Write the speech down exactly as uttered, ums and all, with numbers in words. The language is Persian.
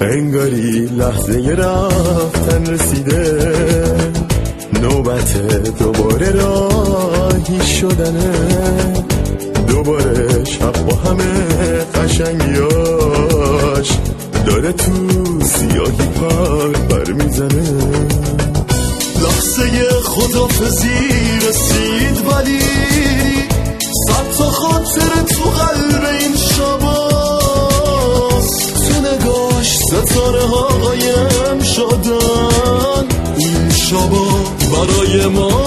انگاری لحظه رفتن رسیده، نوبت دوباره راهی شدنه، دوباره شب با همه قشنگیاش داره تو سیاهی پر پر میزنه. لحظه خدافزی رسید ولی صد تا خاطر تو قلب این شباست، تو نگاش ستاره ها قایم شدن، این شبا برای ما